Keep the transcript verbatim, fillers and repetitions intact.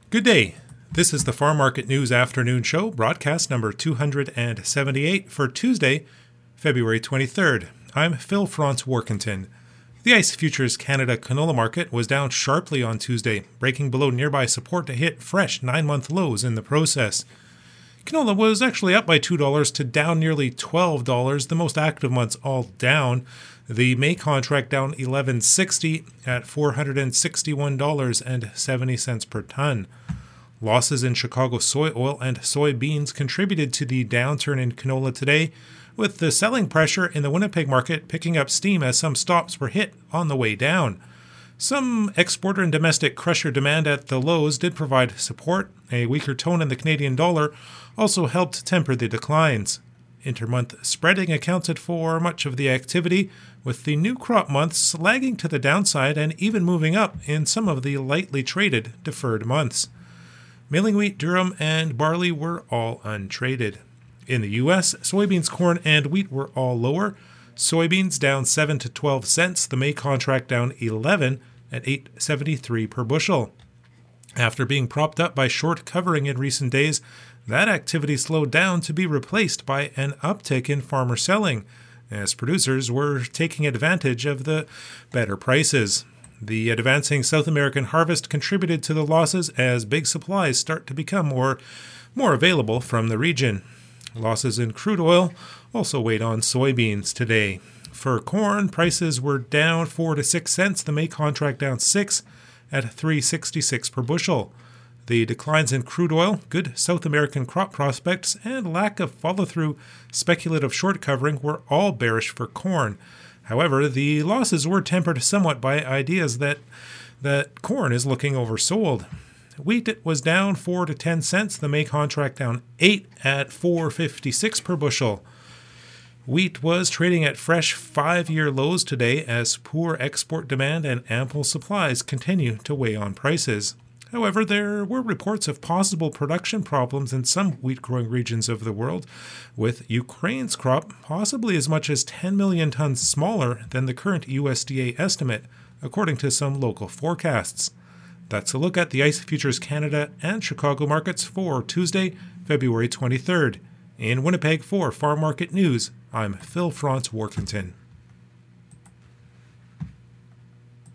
Good day. This is the Farm Market News Afternoon Show, broadcast number two hundred seventy-eight for Tuesday, February twenty-third. I'm Phil Franz Warkentin. The ICE Futures Canada canola market was down sharply on Tuesday, breaking below nearby support to hit fresh nine-month lows in the process. Canola was actually up by two dollars to down nearly twelve dollars, the most active months all down. The May contract down eleven sixty at four hundred sixty-one dollars and seventy cents per ton. Losses in Chicago soy oil and soybeans contributed to the downturn in canola today, with the selling pressure in the Winnipeg market picking up steam as some stops were hit on the way down. Some exporter and domestic crusher demand at the lows did provide support. A weaker tone in the Canadian dollar also helped temper the declines. Intermonth spreading accounted for much of the activity, with the new crop months lagging to the downside and even moving up in some of the lightly traded deferred months. Milling wheat, durum, and barley were all untraded. In the U S, soybeans, corn, and wheat were all lower. Soybeans down seven to twelve cents, the May contract down eleven at eight seventy-three per bushel. After being propped up by short covering in recent days, that activity slowed down to be replaced by an uptick in farmer selling, as producers were taking advantage of the better prices. The advancing South American harvest contributed to the losses as big supplies start to become more, more available from the region. Losses in crude oil also weighed on soybeans today. For corn, prices were down four to six cents, the May contract down six at three sixty-six per bushel. The declines in crude oil, good South American crop prospects, and lack of follow-through speculative short covering were all bearish for corn. However, the losses were tempered somewhat by ideas that that corn is looking oversold. Wheat was down four to ten cents, the May contract down eight at four fifty-six per bushel. Wheat was trading at fresh five-year lows today as poor export demand and ample supplies continue to weigh on prices. However, there were reports of possible production problems in some wheat-growing regions of the world, with Ukraine's crop possibly as much as ten million tons smaller than the current U S D A estimate, according to some local forecasts. That's a look at the ICE Futures Canada and Chicago markets for Tuesday, February twenty-third. In Winnipeg for Farm Market News, I'm Phil Franz Warkentin.